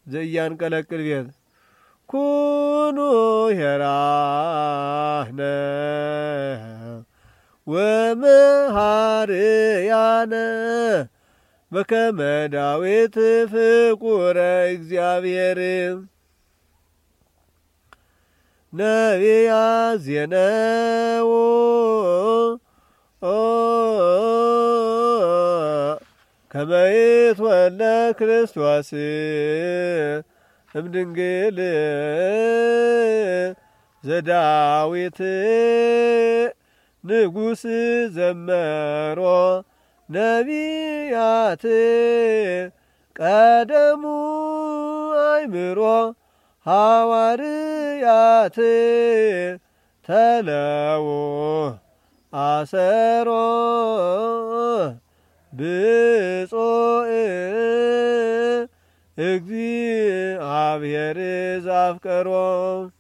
ዘያንቀለቅል ቤት ኩኑ ሄራህነ ወመሃርያነ በከመ ዳዊት ፍቁረ እግዚአብሔር ነቢያት ዜነው ከመ ይትወለድ ክርስቶስ እምድንግል ዘዳዊት ንጉሥ ዘመሮ ነቢያት ቀደሙ አይምሮ ሐዋርያት ተለዎ አሰሮ ብፁዕ እግዚአብሔር ዘአፍቀሮ